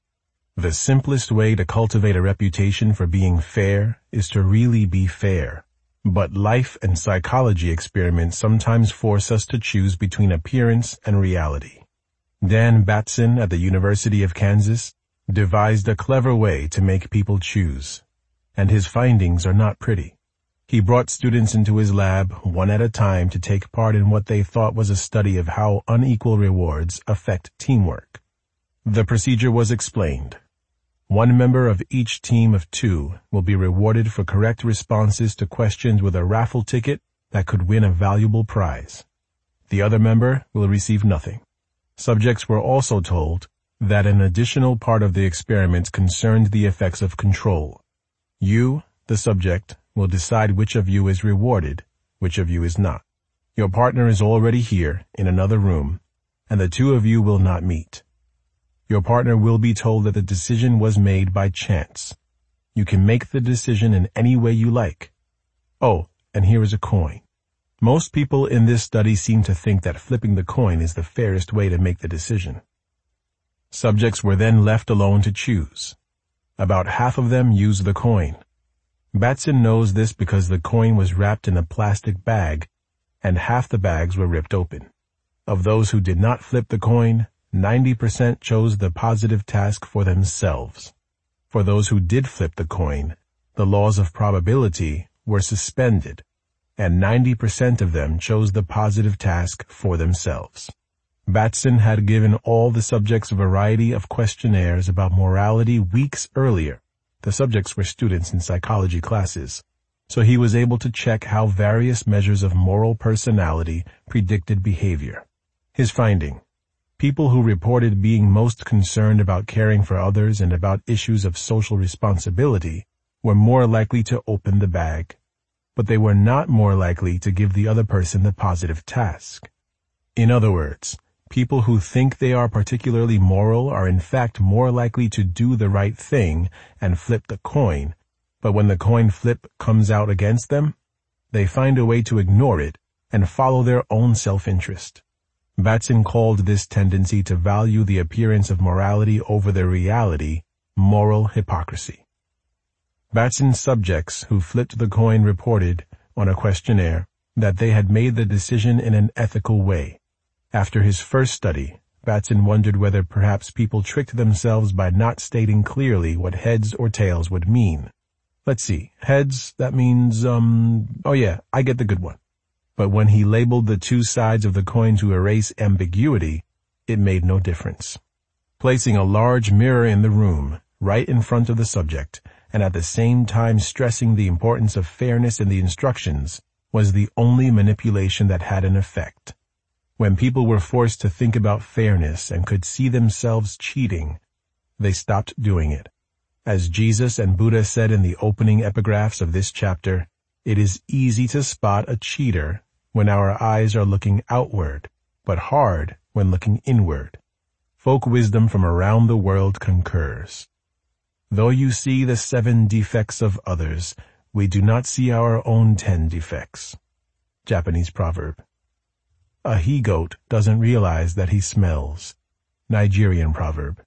The simplest way to cultivate a reputation for being fair is to really be fair. But life and psychology experiments sometimes force us to choose between appearance and reality. Dan Batson at the University of Kansas devised a clever way to make people choose, and his findings are not pretty. He brought students into his lab one at a time to take part in what they thought was a study of how unequal rewards affect teamwork. The procedure was explained. One member of each team of two will be rewarded for correct responses to questions with a raffle ticket that could win a valuable prize. The other member will receive nothing. Subjects were also told that an additional part of the experiment concerned the effects of control. You, the subject, will decide which of you is rewarded, which of you is not. Your partner is already here in another room, and the two of you will not meet. Your partner will be told that the decision was made by chance. You can make the decision in any way you like. Oh, and here is a coin. Most people in this study seem to think that flipping the coin is the fairest way to make the decision. Subjects were then left alone to choose. About half of them used the coin. Batson knows this because the coin was wrapped in a plastic bag, and half the bags were ripped open. Of those who did not flip the coin, ninety percent chose the positive task for themselves. For those who did flip the coin, the laws of probability were suspended, and ninety percent of them chose the positive task for themselves. Batson had given all the subjects a variety of questionnaires about morality weeks earlier. The subjects were students in psychology classes, so he was able to check how various measures of moral personality predicted behavior. His finding: people who reported being most concerned about caring for others and about issues of social responsibility were more likely to open the bag, but they were not more likely to give the other person the positive task. In other words, people who think they are particularly moral are in fact more likely to do the right thing and flip the coin, but when the coin flip comes out against them, they find a way to ignore it and follow their own self-interest. Batson called this tendency to value the appearance of morality over the reality moral hypocrisy. Batson's subjects who flipped the coin reported, on a questionnaire, that they had made the decision in an ethical way. After his first study, Batson wondered whether perhaps people tricked themselves by not stating clearly what heads or tails would mean. Let's see, heads, that means, um, oh yeah, I get the good one. But when he labeled the two sides of the coin to erase ambiguity, it made no difference. Placing a large mirror in the room, right in front of the subject, and at the same time stressing the importance of fairness in the instructions, was the only manipulation that had an effect. When people were forced to think about fairness and could see themselves cheating, they stopped doing it. As Jesus and Buddha said in the opening epigraphs of this chapter, it is easy to spot a cheater when our eyes are looking outward, but hard when looking inward. Folk wisdom from around the world concurs. Though you see the seven defects of others, we do not see our own ten defects. Japanese proverb. A he-goat doesn't realize that he smells. Nigerian proverb.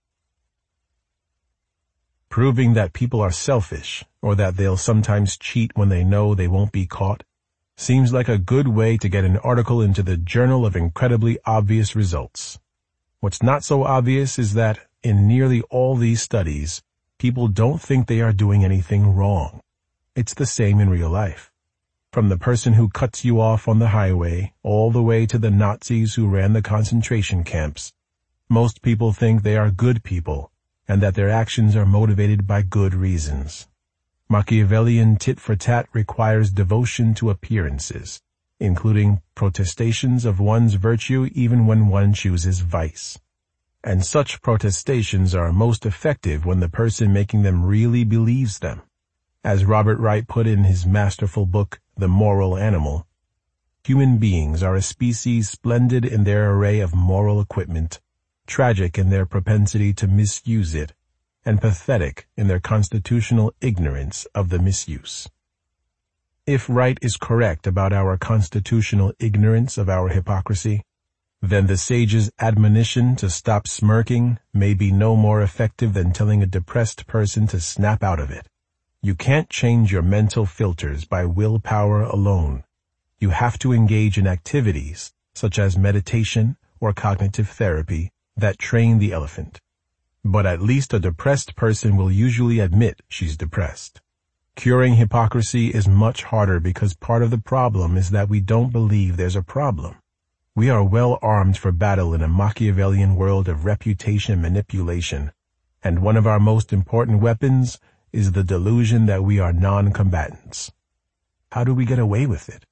Proving that people are selfish, or that they'll sometimes cheat when they know they won't be caught, seems like a good way to get an article into the Journal of Incredibly Obvious Results. What's not so obvious is that, in nearly all these studies, people don't think they are doing anything wrong. It's the same in real life. From the person who cuts you off on the highway, all the way to the Nazis who ran the concentration camps, most people think they are good people, and that their actions are motivated by good reasons. Machiavellian tit-for-tat requires devotion to appearances, including protestations of one's virtue even when one chooses vice. And such protestations are most effective when the person making them really believes them. As Robert Wright put in his masterful book, The Moral Animal, human beings are a species splendid in their array of moral equipment, tragic in their propensity to misuse it, and pathetic in their constitutional ignorance of the misuse. If Wright is correct about our constitutional ignorance of our hypocrisy, then the sage's admonition to stop smirking may be no more effective than telling a depressed person to snap out of it. You can't change your mental filters by willpower alone. You have to engage in activities, such as meditation or cognitive therapy, that train the elephant. But at least a depressed person will usually admit she's depressed. Curing hypocrisy is much harder because part of the problem is that we don't believe there's a problem. We are well armed for battle in a Machiavellian world of reputation manipulation, and one of our most important weapons is the delusion that we are non-combatants. How do we get away with it?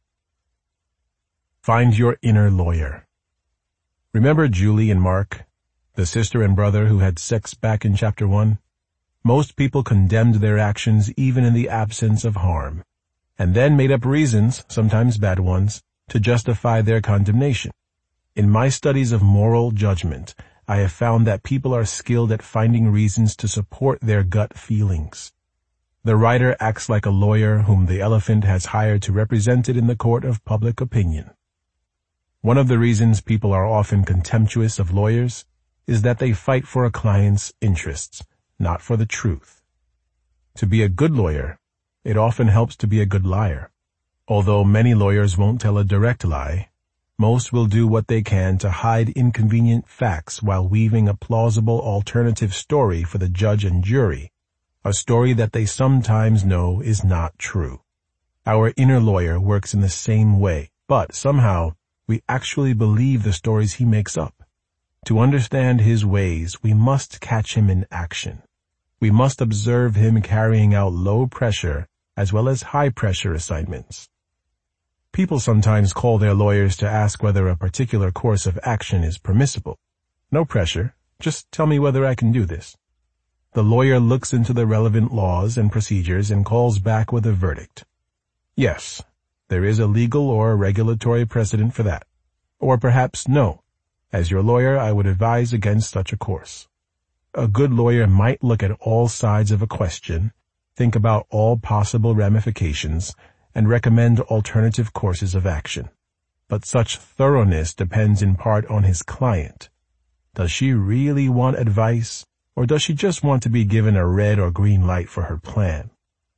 Find your inner lawyer. Remember Julie and Mark, the sister and brother who had sex back in chapter one? Most people condemned their actions even in the absence of harm, and then made up reasons, sometimes bad ones, to justify their condemnation. In my studies of moral judgment, I have found that people are skilled at finding reasons to support their gut feelings. The writer acts like a lawyer whom the elephant has hired to represent it in the court of public opinion. One of the reasons people are often contemptuous of lawyers is that they fight for a client's interests, not for the truth. To be a good lawyer, it often helps to be a good liar. Although many lawyers won't tell a direct lie, most will do what they can to hide inconvenient facts while weaving a plausible alternative story for the judge and jury, a story that they sometimes know is not true. Our inner lawyer works in the same way, but somehow we actually believe the stories he makes up. To understand his ways, we must catch him in action. We must observe him carrying out low-pressure as well as high-pressure assignments. People sometimes call their lawyers to ask whether a particular course of action is permissible. No pressure, just tell me whether I can do this. The lawyer looks into the relevant laws and procedures and calls back with a verdict. Yes, there is a legal or a regulatory precedent for that. Or perhaps no. As your lawyer, I would advise against such a course. A good lawyer might look at all sides of a question, think about all possible ramifications, and recommend alternative courses of action. But such thoroughness depends in part on his client. Does she really want advice, or does she just want to be given a red or green light for her plan?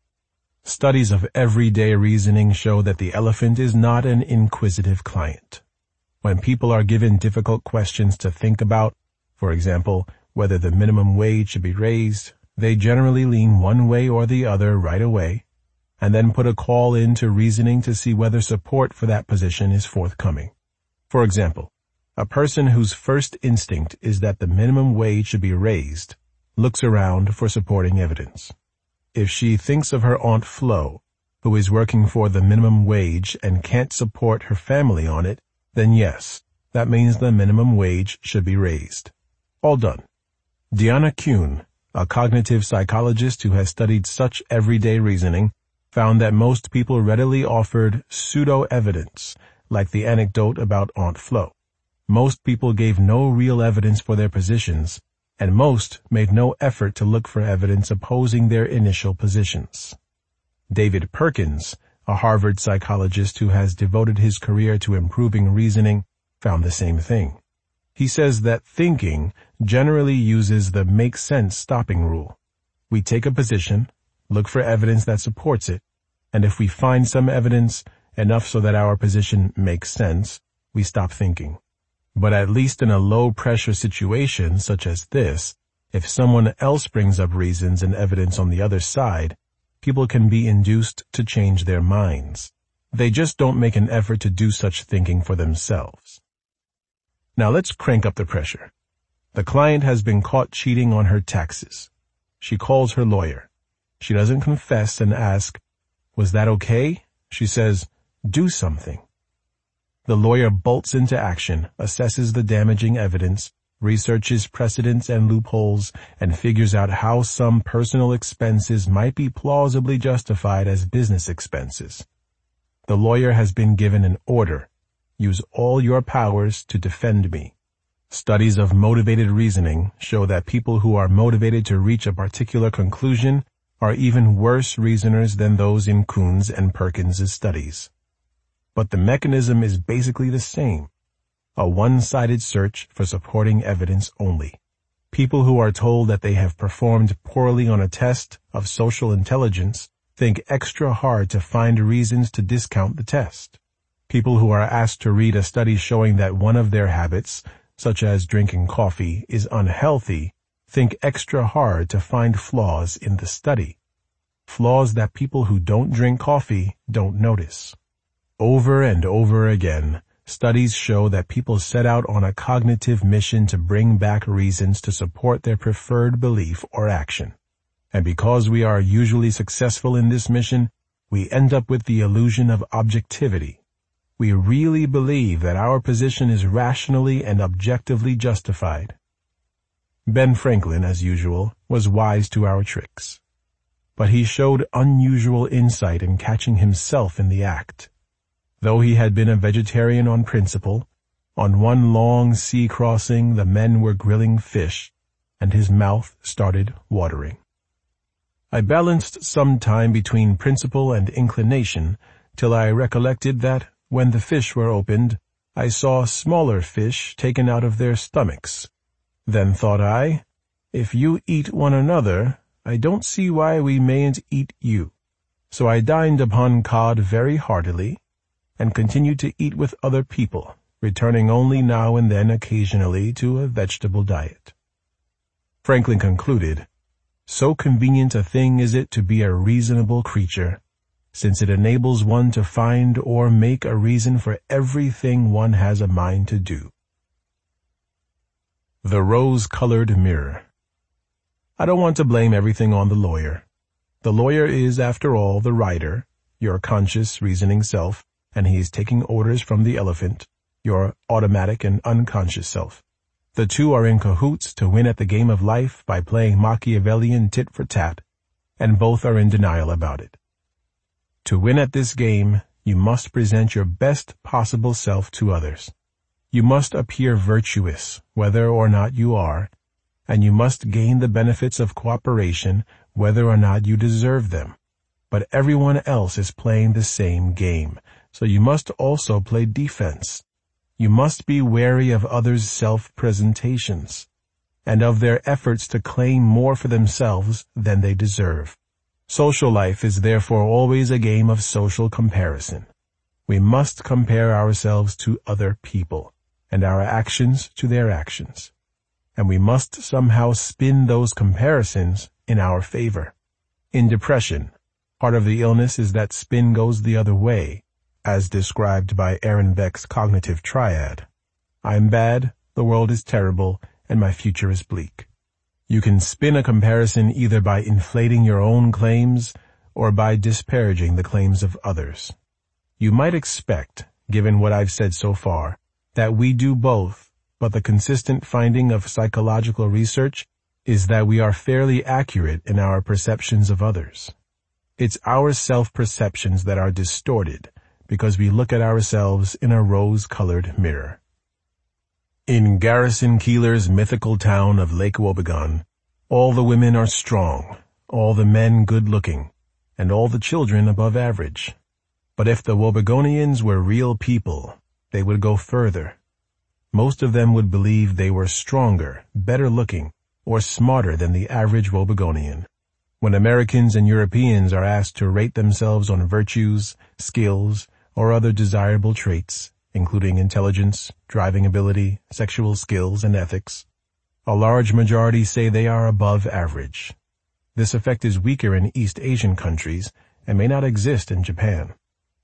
Studies of everyday reasoning show that the elephant is not an inquisitive client. When people are given difficult questions to think about, for example, whether the minimum wage should be raised, they generally lean one way or the other right away, and then put a call in to reasoning to see whether support for that position is forthcoming. For example, a person whose first instinct is that the minimum wage should be raised looks around for supporting evidence. If she thinks of her Aunt Flo, who is working for the minimum wage and can't support her family on it, then yes, that means the minimum wage should be raised. All done. Deanna Kuhn, a cognitive psychologist who has studied such everyday reasoning, found that most people readily offered pseudo-evidence, like the anecdote about Aunt Flo. Most people gave no real evidence for their positions, and most made no effort to look for evidence opposing their initial positions. David Perkins, a Harvard psychologist who has devoted his career to improving reasoning, found the same thing. He says that thinking generally uses the make sense stopping rule. We take a position, look for evidence that supports it, and if we find some evidence, enough so that our position makes sense, we stop thinking. But at least in a low-pressure situation such as this, if someone else brings up reasons and evidence on the other side, people can be induced to change their minds. They just don't make an effort to do such thinking for themselves. Now let's crank up the pressure. The client has been caught cheating on her taxes. She calls her lawyer. She doesn't confess and ask, "Was that okay?" She says, "Do something." The lawyer bolts into action, assesses the damaging evidence, researches precedents and loopholes, and figures out how some personal expenses might be plausibly justified as business expenses. The lawyer has been given an order. Use all your powers to defend me. Studies of motivated reasoning show that people who are motivated to reach a particular conclusion are even worse reasoners than those in Kuhn's and Perkins's studies. But the mechanism is basically the same. A one-sided search for supporting evidence only. People who are told that they have performed poorly on a test of social intelligence think extra hard to find reasons to discount the test. People who are asked to read a study showing that one of their habits, such as drinking coffee, is unhealthy, think extra hard to find flaws in the study. Flaws that people who don't drink coffee don't notice. Over and over again, studies show that people set out on a cognitive mission to bring back reasons to support their preferred belief or action. And because we are usually successful in this mission, we end up with the illusion of objectivity. We really believe that our position is rationally and objectively justified. Ben Franklin, as usual, was wise to our tricks. But he showed unusual insight in catching himself in the act. Though he had been a vegetarian on principle, on one long sea crossing the men were grilling fish, and his mouth started watering. I balanced some time between principle and inclination, till I recollected that, when the fish were opened, I saw smaller fish taken out of their stomachs. Then thought I, if you eat one another, I don't see why we mayn't eat you. So I dined upon cod very heartily, and continued to eat with other people, returning only now and then occasionally to a vegetable diet. Franklin concluded, "So convenient a thing is it to be a reasonable creature, since it enables one to find or make a reason for everything one has a mind to do." The Rose-Colored Mirror. I don't want to blame everything on the lawyer. The lawyer is, after all, the writer, your conscious, reasoning self, and he is taking orders from the elephant, your automatic and unconscious self. The two are in cahoots to win at the game of life by playing Machiavellian tit for tat, and both are in denial about it. To win at this game, you must present your best possible self to others. You must appear virtuous, whether or not you are, and you must gain the benefits of cooperation, whether or not you deserve them. But everyone else is playing the same game, so you must also play defense. You must be wary of others' self-presentations, and of their efforts to claim more for themselves than they deserve. Social life is therefore always a game of social comparison. We must compare ourselves to other people, and our actions to their actions. And we must somehow spin those comparisons in our favor. In depression, part of the illness is that spin goes the other way, as described by Aaron Beck's cognitive triad. I'm bad, the world is terrible, and my future is bleak. You can spin a comparison either by inflating your own claims or by disparaging the claims of others. You might expect, given what I've said so far, that we do both, but the consistent finding of psychological research is that we are fairly accurate in our perceptions of others. It's our self-perceptions that are distorted because we look at ourselves in a rose-colored mirror. In Garrison Keillor's mythical town of Lake Wobegon, all the women are strong, all the men good-looking, and all the children above average. But if the Wobegonians were real people, they would go further. Most of them would believe they were stronger, better-looking, or smarter than the average Wobegonian. When Americans and Europeans are asked to rate themselves on virtues, skills, or other desirable traits, including intelligence, driving ability, sexual skills, and ethics, a large majority say they are above average. This effect is weaker in East Asian countries and may not exist in Japan.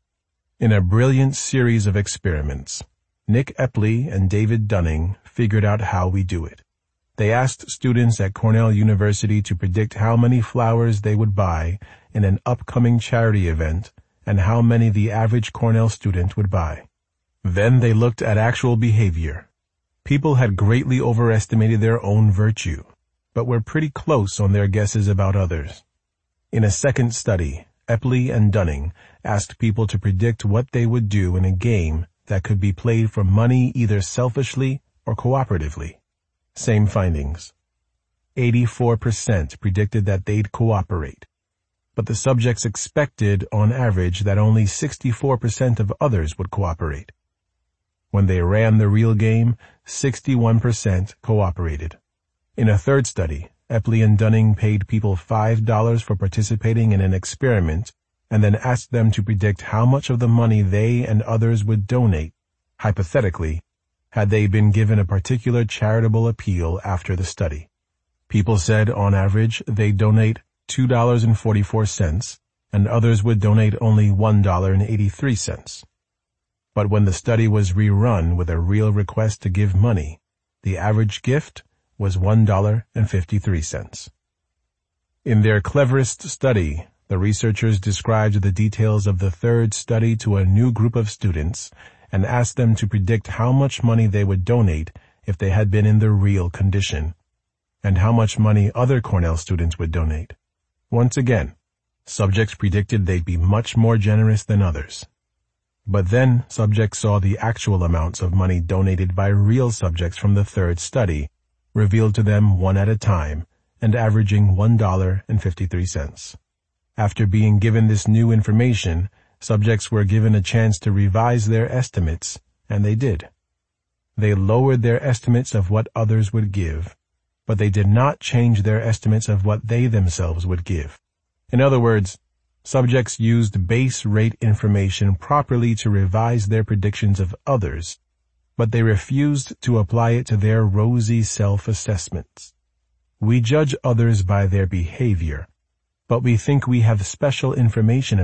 In a brilliant series of experiments, Nick Epley and David Dunning figured out how we do it. They asked students at Cornell University to predict how many flowers they would buy in an upcoming charity event and how many the average Cornell student would buy. Then they looked at actual behavior. People had greatly overestimated their own virtue, but were pretty close on their guesses about others. In a second study, Epley and Dunning asked people to predict what they would do in a game that could be played for money either selfishly or cooperatively. Same findings. eighty-four percent predicted that they'd cooperate, but the subjects expected, on average, that only sixty-four percent of others would cooperate. When they ran the real game, sixty-one percent cooperated. In a third study, Epley and Dunning paid people five dollars for participating in an experiment and then asked them to predict how much of the money they and others would donate, hypothetically, had they been given a particular charitable appeal after the study. People said, on average, they'd donate two dollars and forty-four cents, and others would donate only one dollar and eighty-three cents. But when the study was rerun with a real request to give money, the average gift was one dollar and fifty-three cents. In their cleverest study, the researchers described the details of the third study to a new group of students and asked them to predict how much money they would donate if they had been in the real condition, and how much money other Cornell students would donate. Once again, subjects predicted they'd be much more generous than others. But then subjects saw the actual amounts of money donated by real subjects from the third study, revealed to them one at a time, and averaging one dollar and fifty-three cents. After being given this new information, subjects were given a chance to revise their estimates, and they did. They lowered their estimates of what others would give, but they did not change their estimates of what they themselves would give. In other words, Subjects used base rate information properly to revise their predictions of others, but they refused to apply it to their rosy self-assessments. We judge others by their behavior, but we think we have special information